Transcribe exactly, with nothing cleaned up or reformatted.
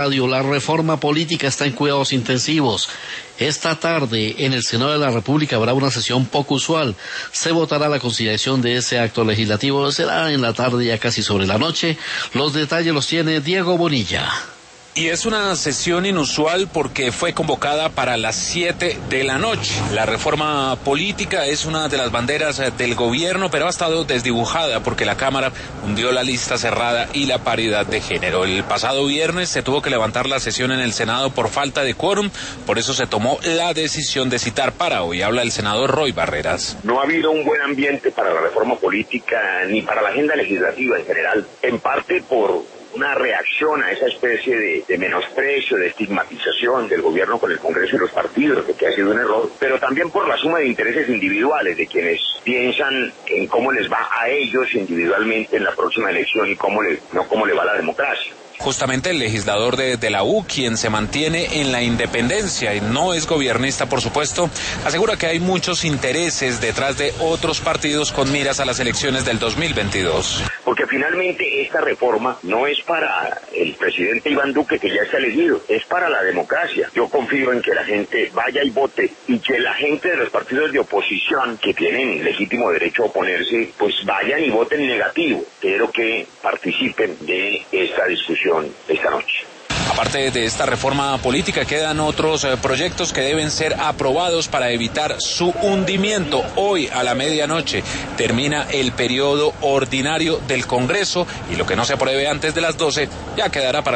Radio, la reforma política está en cuidados intensivos. Esta tarde, en el Senado de la República, habrá una sesión poco usual. Se votará la conciliación de ese acto legislativo. Será en la tarde, ya casi sobre la noche. Los detalles los tiene Diego Bonilla. Y es una sesión inusual porque fue convocada para las siete de la noche. La reforma política es una de las banderas del gobierno, pero ha estado desdibujada porque la Cámara hundió la lista cerrada y la paridad de género. El pasado viernes se tuvo que levantar la sesión en el Senado por falta de quórum, por eso se tomó la decisión de citar para hoy. Habla el senador Roy Barreras. No ha habido un buen ambiente para la reforma política ni para la agenda legislativa en general, en parte por una reacción a esa especie de, de menosprecio, de estigmatización del gobierno con el Congreso y los partidos, que ha sido un error, pero también por la suma de intereses individuales de quienes piensan en cómo les va a ellos individualmente en la próxima elección y cómo le, no cómo le va a la democracia. Justamente el legislador de, de la U, quien se mantiene en la independencia y no es gobernista, por supuesto, asegura que hay muchos intereses detrás de otros partidos con miras a las elecciones del dos mil veintidós. Porque finalmente esta reforma no es para el presidente Iván Duque, que ya está elegido, es para la democracia. Yo confío en que la gente vaya y vote y que la gente de los partidos de oposición, que tienen legítimo derecho a oponerse, pues vayan y voten negativo, pero que participen de esta discusión esta noche. Aparte de esta reforma política, quedan otros eh, proyectos que deben ser aprobados para evitar su hundimiento. Hoy a la medianoche termina el periodo ordinario del Congreso y lo que no se apruebe antes de las doce ya quedará para